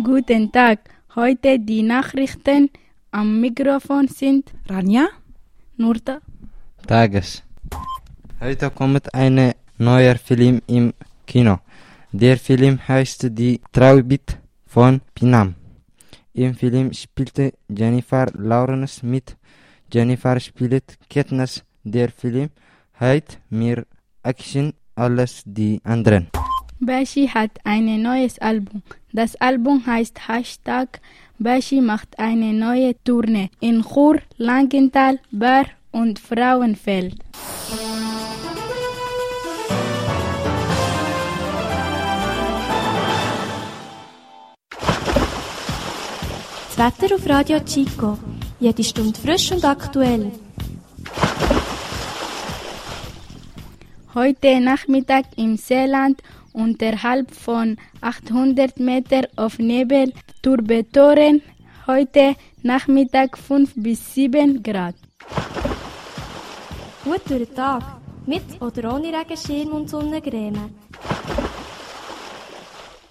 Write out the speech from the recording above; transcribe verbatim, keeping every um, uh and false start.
Guten Tag, heute die Nachrichten. Am Mikrofon sind Rania, Nurta, Tages. Heute kommt ein neuer Film im Kino. Der Film heißt Die Traubitt von Pinam. Im Film spielte Jennifer Lawrence mit. Jennifer spielt Katniss. Der Film heißt Mehr Action als die anderen. Bashi hat ein neues Album. Das Album heißt Hashtag. Bashi macht eine neue Tournee in Chur, Langenthal, Bar und Frauenfeld. Das Wetter auf Radio Chico. Jede Stunde frisch und aktuell. Heute Nachmittag im Seeland unterhalb von achthundert Meter auf Nebel Turbetoren. Heute Nachmittag fünf bis sieben Grad. Gut durch den Tag. Mit oder ohne Regenschirm und Sonnencreme.